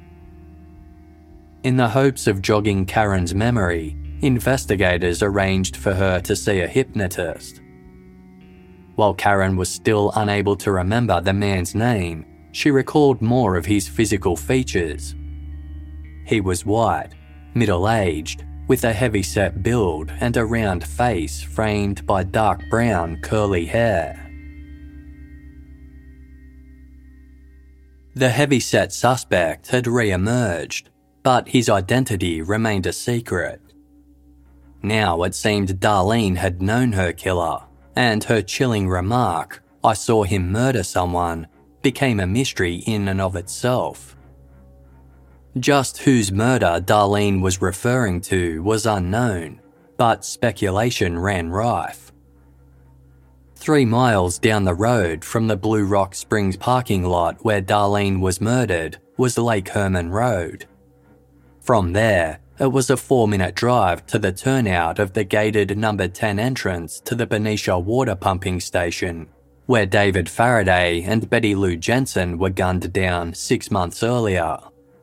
In the hopes of jogging Karen's memory, investigators arranged for her to see a hypnotist. While Karen was still unable to remember the man's name, she recalled more of his physical features. He was white, middle-aged, with a heavy-set build and a round face framed by dark brown curly hair. The heavy-set suspect had re-emerged, but his identity remained a secret. Now it seemed Darlene had known her killer, and her chilling remark, "I saw him murder someone," became a mystery in and of itself. Just whose murder Darlene was referring to was unknown, but speculation ran rife. 3 miles down the road from the Blue Rock Springs parking lot where Darlene was murdered was Lake Herman Road. From there, it was a 4-minute drive to the turnout of the gated number 10 entrance to the Benicia water pumping station, where David Faraday and Betty Lou Jensen were gunned down 6 months earlier.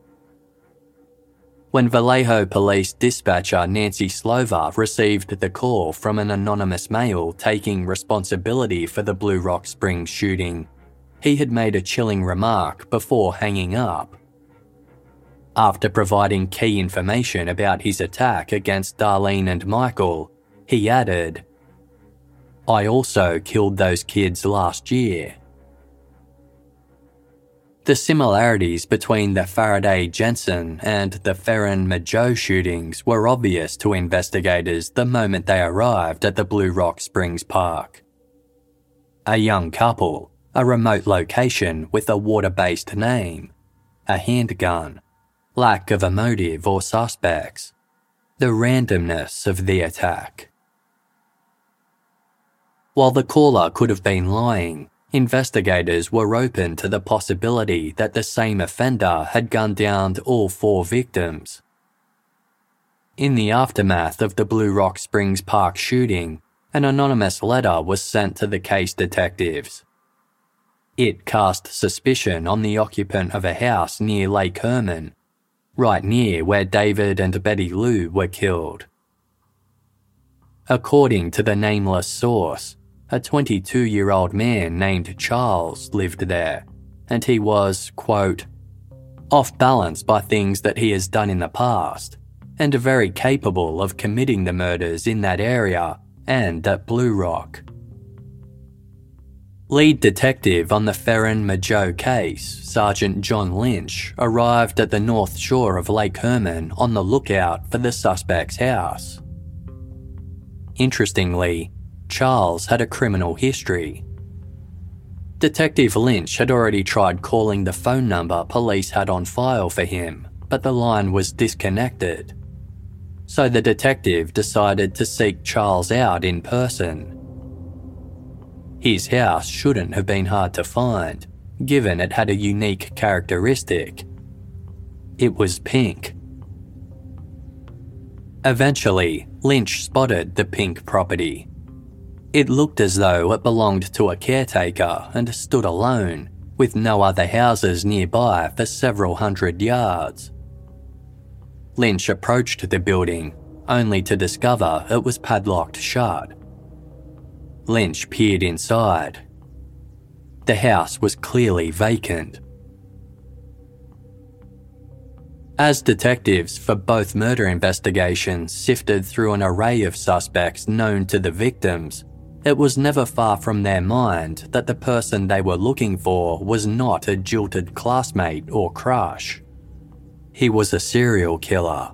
When Vallejo Police dispatcher Nancy Slover received the call from an anonymous male taking responsibility for the Blue Rock Springs shooting, he had made a chilling remark before hanging up. After providing key information about his attack against Darlene and Michael, he added, "I also killed those kids last year." The similarities between the Faraday-Jensen and the Ferrin-Mageau shootings were obvious to investigators the moment they arrived at the Blue Rock Springs Park. A young couple, a remote location with a water-based name, a handgun, lack of a motive or suspects, the randomness of the attack. While the caller could have been lying, investigators were open to the possibility that the same offender had gunned down all 4 victims. In the aftermath of the Blue Rock Springs Park shooting, an anonymous letter was sent to the case detectives. It cast suspicion on the occupant of a house near Lake Herman, right near where David and Betty Lou were killed. According to the nameless source, a 22-year-old man named Charles lived there, and he was, quote, "off balance by things that he has done in the past, and very capable of committing the murders in that area and at Blue Rock." Lead detective on the Ferrin-Mageau case, Sergeant John Lynch, arrived at the north shore of Lake Herman on the lookout for the suspect's house. Interestingly, Charles had a criminal history. Detective Lynch had already tried calling the phone number police had on file for him, but the line was disconnected. So the detective decided to seek Charles out in person. His house shouldn't have been hard to find, given it had a unique characteristic. It was pink. Eventually, Lynch spotted the pink property. It looked as though it belonged to a caretaker and stood alone, with no other houses nearby for several hundred yards. Lynch approached the building, only to discover it was padlocked shut. Lynch peered inside. The house was clearly vacant. As detectives for both murder investigations sifted through an array of suspects known to the victims, it was never far from their mind that the person they were looking for was not a jilted classmate or crush. He was a serial killer.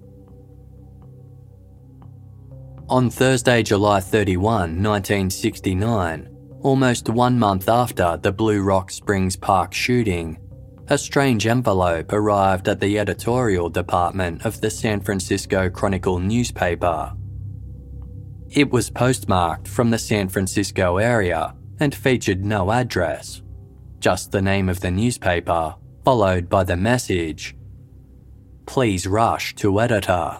On Thursday, July 31, 1969, almost 1 month after the Blue Rock Springs Park shooting, a strange envelope arrived at the editorial department of the San Francisco Chronicle newspaper. It was postmarked from the San Francisco area and featured no address, just the name of the newspaper, followed by the message, "Please rush to editor."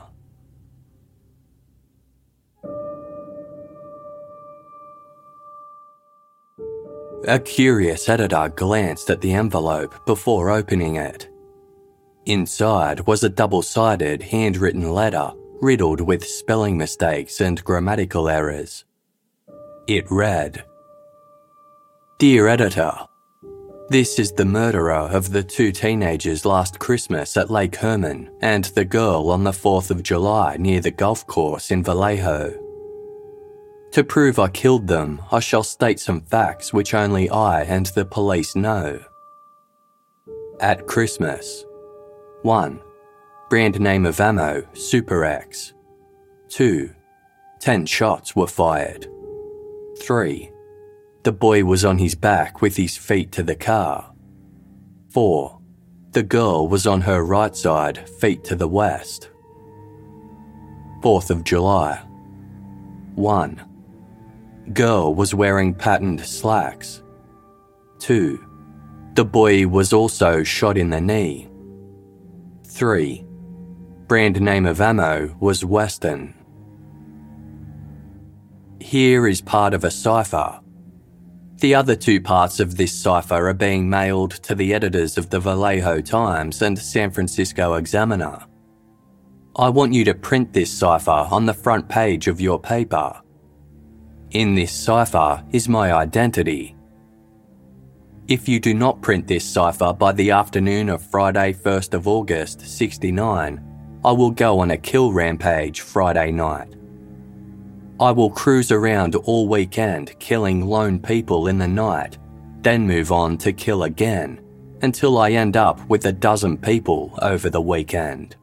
A curious editor glanced at the envelope before opening it. Inside was a double-sided handwritten letter riddled with spelling mistakes and grammatical errors. It read, "Dear Editor, this is the murderer of the 2 teenagers last Christmas at Lake Herman and the girl on the 4th of July near the golf course in Vallejo. To prove I killed them, I shall state some facts which only I and the police know. At Christmas, 1. Brand name of ammo, Super X. 2. 10 shots were fired. 3. The boy was on his back with his feet to the car. 4. The girl was on her right side, feet to the west. 4th of July. 1. Girl was wearing patterned slacks. 2. The boy was also shot in the knee. 3. Brand name of ammo was Weston. Here is part of a cipher. The other 2 parts of this cipher are being mailed to the editors of the Vallejo Times and San Francisco Examiner. I want you to print this cipher on the front page of your paper. In this cipher is my identity. If you do not print this cipher by the afternoon of Friday 1st of August 69, I will go on a kill rampage Friday night. I will cruise around all weekend killing lone people in the night, then move on to kill again, until I end up with a dozen people over the weekend."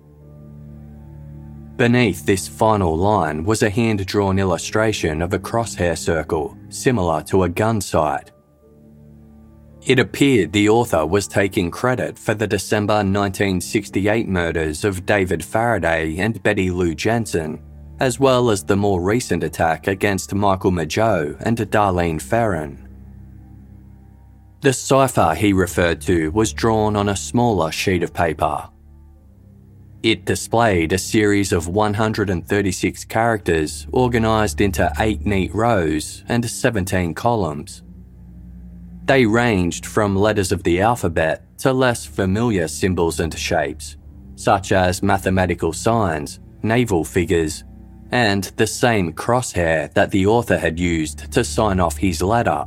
Beneath this final line was a hand-drawn illustration of a crosshair circle, similar to a gun sight. It appeared the author was taking credit for the December 1968 murders of David Faraday and Betty Lou Jensen, as well as the more recent attack against Michael Mageau and Darlene Ferrin. The cipher he referred to was drawn on a smaller sheet of paper. It displayed a series of 136 characters organised into 8 neat rows and 17 columns. They ranged from letters of the alphabet to less familiar symbols and shapes, such as mathematical signs, naval figures, and the same crosshair that the author had used to sign off his letter.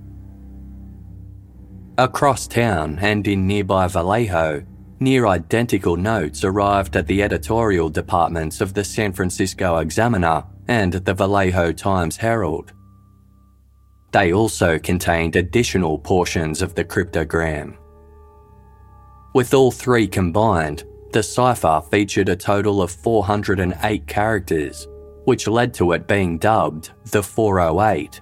Across town and in nearby Vallejo, near identical notes arrived at the editorial departments of the San Francisco Examiner and the Vallejo Times-Herald. They also contained additional portions of the cryptogram. With all 3 combined, the cipher featured a total of 408 characters, which led to it being dubbed the 408.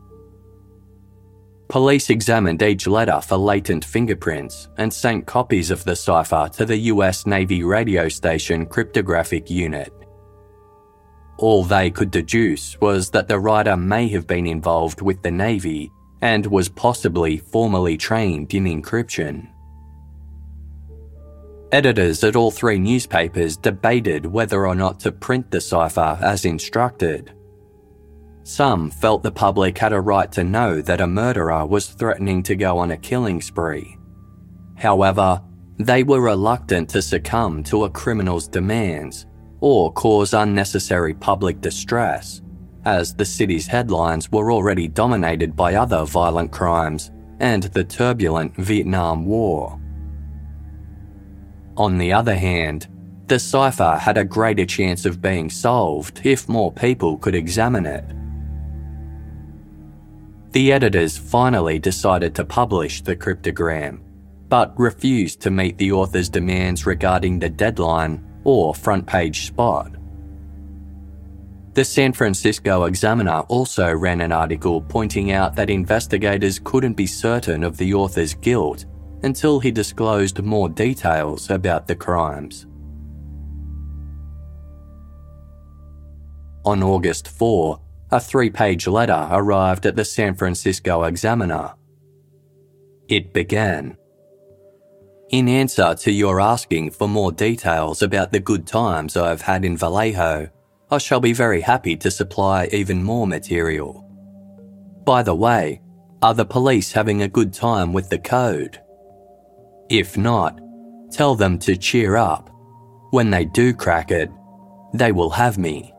Police examined each letter for latent fingerprints and sent copies of the cipher to the US Navy radio station cryptographic unit. All they could deduce was that the writer may have been involved with the Navy and was possibly formally trained in encryption. Editors at all 3 newspapers debated whether or not to print the cipher as instructed. Some felt the public had a right to know that a murderer was threatening to go on a killing spree. However, they were reluctant to succumb to a criminal's demands, or cause unnecessary public distress, as the city's headlines were already dominated by other violent crimes and the turbulent Vietnam War. On the other hand, the cipher had a greater chance of being solved if more people could examine it. The editors finally decided to publish the cryptogram, but refused to meet the author's demands regarding the deadline or front-page spot. The San Francisco Examiner also ran an article pointing out that investigators couldn't be certain of the author's guilt until he disclosed more details about the crimes. On August 4, a 3-page letter arrived at the San Francisco Examiner. It began, "In answer to your asking for more details about the good times I've had in Vallejo, I shall be very happy to supply even more material. By the way, are the police having a good time with the code? If not, tell them to cheer up. When they do crack it, they will have me."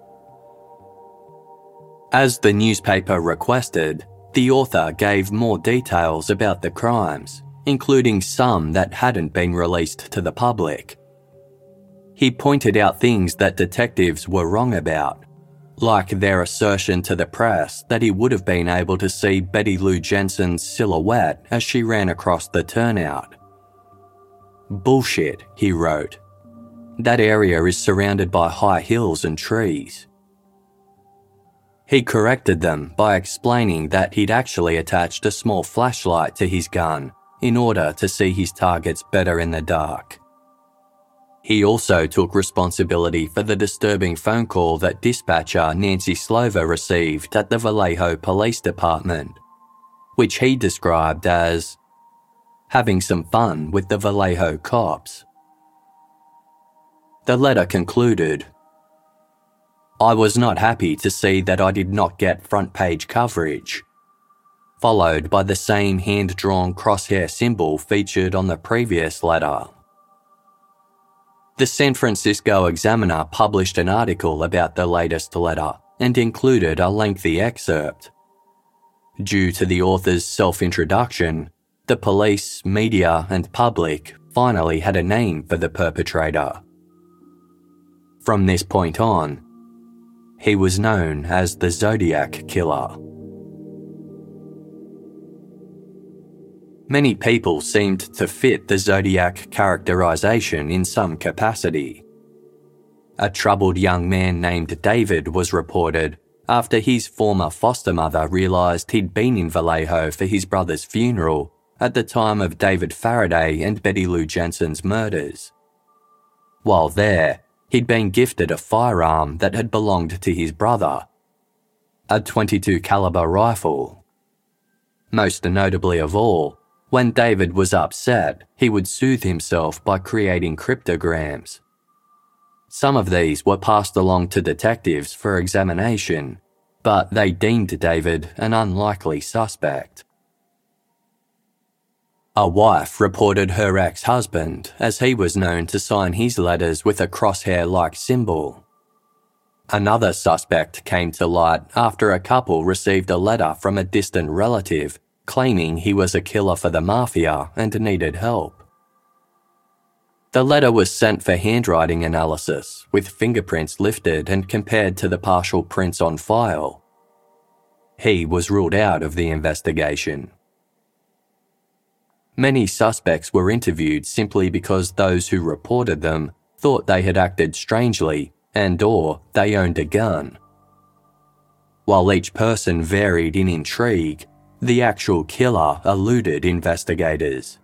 As the newspaper requested, the author gave more details about the crimes, including some that hadn't been released to the public. He pointed out things that detectives were wrong about, like their assertion to the press that he would have been able to see Betty Lou Jensen's silhouette as she ran across the turnout. "Bullshit," he wrote. "That area is surrounded by high hills and trees." He corrected them by explaining that he'd actually attached a small flashlight to his gun in order to see his targets better in the dark. He also took responsibility for the disturbing phone call that dispatcher Nancy Slover received at the Vallejo Police Department, which he described as having some fun with the Vallejo cops. The letter concluded, "I was not happy to see that I did not get front-page coverage," followed by the same hand-drawn crosshair symbol featured on the previous letter. The San Francisco Examiner published an article about the latest letter and included a lengthy excerpt. Due to the author's self-introduction, the police, media, and public finally had a name for the perpetrator. From this point on, he was known as the Zodiac Killer. Many people seemed to fit the Zodiac characterization in some capacity. A troubled young man named David was reported after his former foster mother realised he'd been in Vallejo for his brother's funeral at the time of David Faraday and Betty Lou Jensen's murders. While there, he'd been gifted a firearm that had belonged to his brother, a .22 caliber rifle. Most notably of all, when David was upset, he would soothe himself by creating cryptograms. Some of these were passed along to detectives for examination, but they deemed David an unlikely suspect. A wife reported her ex-husband, as he was known to sign his letters with a crosshair-like symbol. Another suspect came to light after a couple received a letter from a distant relative claiming he was a killer for the mafia and needed help. The letter was sent for handwriting analysis, with fingerprints lifted and compared to the partial prints on file. He was ruled out of the investigation. Many suspects were interviewed simply because those who reported them thought they had acted strangely and/or they owned a gun. While each person varied in intrigue, the actual killer eluded investigators.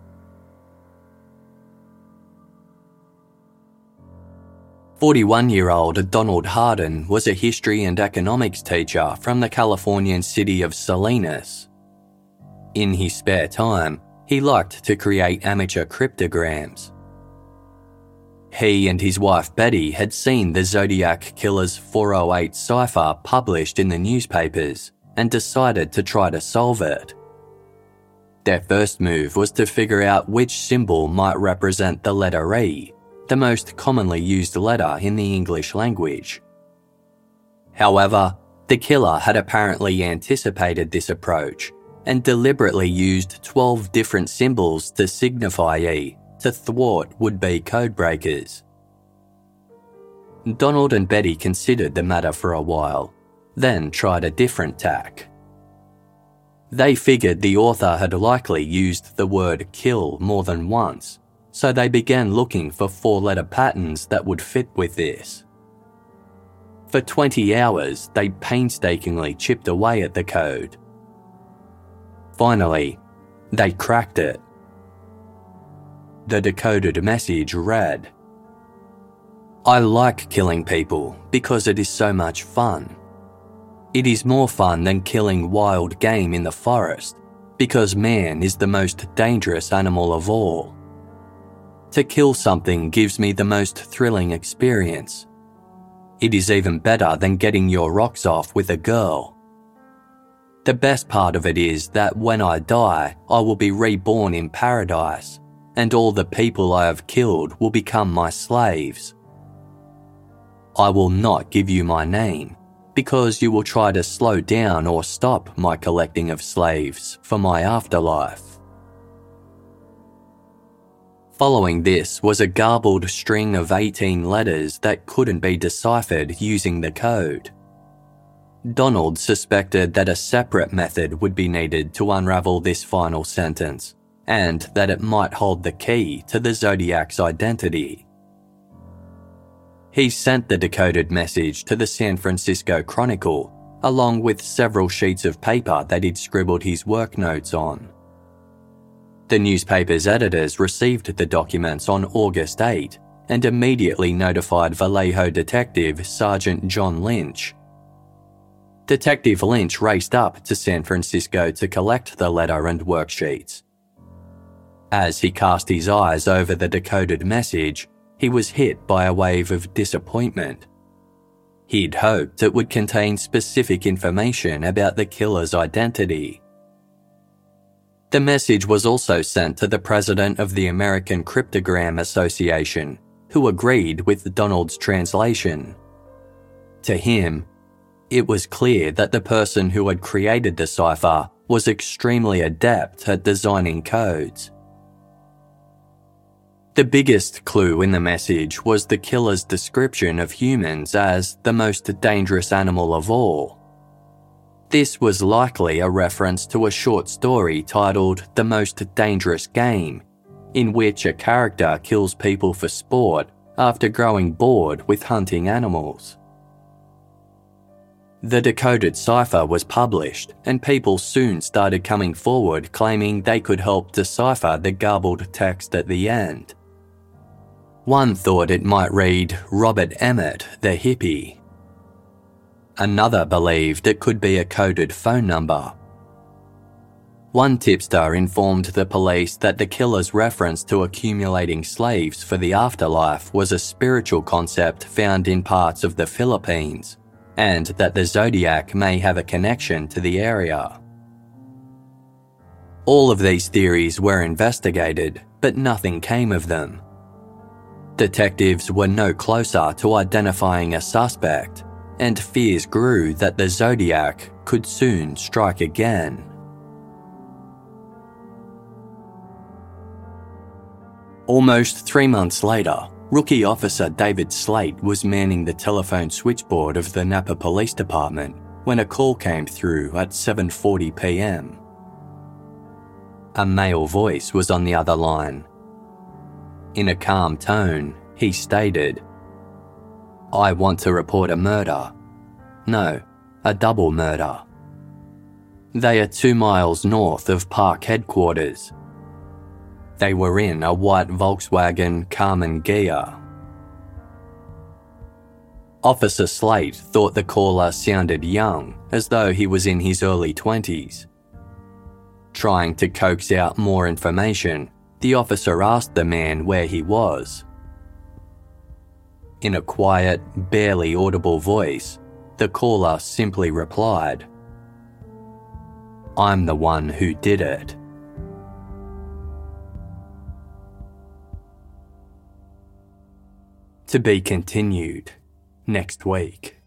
"41-year-old Donald Hardin was a history and economics teacher from the Californian city of Salinas. In his spare time, he liked to create amateur cryptograms. He and his wife Betty had seen the Zodiac Killer's 408 cipher published in the newspapers and decided to try to solve it. Their first move was to figure out which symbol might represent the letter E, the most commonly used letter in the English language. However, the killer had apparently anticipated this approach and deliberately used 12 different symbols to signify E to thwart would-be codebreakers. Donald and Betty considered the matter for a while, then tried a different tack. They figured the author had likely used the word kill more than once, so they began looking for 4-letter patterns that would fit with this. For 20 hours, they painstakingly chipped away at the code. Finally, they cracked it. The decoded message read, "I like killing people because it is so much fun. It is more fun than killing wild game in the forest because man is the most dangerous animal of all. To kill something gives me the most thrilling experience. It is even better than getting your rocks off with a girl. The best part of it is that when I die, I will be reborn in paradise, and all the people I have killed will become my slaves. I will not give you my name, because you will try to slow down or stop my collecting of slaves for my afterlife." Following this was a garbled string of 18 letters that couldn't be deciphered using the code. Donald suspected that a separate method would be needed to unravel this final sentence, and that it might hold the key to the Zodiac's identity. He sent the decoded message to the San Francisco Chronicle, along with several sheets of paper that he'd scribbled his work notes on. The newspaper's editors received the documents on August 8 and immediately notified Vallejo detective Sergeant John Lynch. Detective Lynch raced up to San Francisco to collect the letter and worksheets. As he cast his eyes over the decoded message, he was hit by a wave of disappointment. He'd hoped it would contain specific information about the killer's identity. The message was also sent to the president of the American Cryptogram Association, who agreed with Donald's translation. To him, it was clear that the person who had created the cipher was extremely adept at designing codes. The biggest clue in the message was the killer's description of humans as the most dangerous animal of all. This was likely a reference to a short story titled The Most Dangerous Game, in which a character kills people for sport after growing bored with hunting animals. The decoded cipher was published, and people soon started coming forward claiming they could help decipher the garbled text at the end. One thought it might read Robert Emmett, the hippie. Another believed it could be a coded phone number. One tipster informed the police that the killer's reference to accumulating slaves for the afterlife was a spiritual concept found in parts of the Philippines, and that the Zodiac may have a connection to the area. All of these theories were investigated, but nothing came of them. Detectives were no closer to identifying a suspect, and fears grew that the Zodiac could soon strike again. Almost 3 months later, rookie officer David Slate was manning the telephone switchboard of the Napa Police Department when a call came through at 7:40 p.m. A male voice was on the other line. In a calm tone, he stated, "I want to report a murder. No, a double murder. They are 2 miles north of Park headquarters. They were in a white Volkswagen Karmann Ghia." Officer Slate thought the caller sounded young, as though he was in his early 20s. Trying to coax out more information, the officer asked the man where he was. In a quiet, barely audible voice, the caller simply replied, "I'm the one who did it." To be continued next week.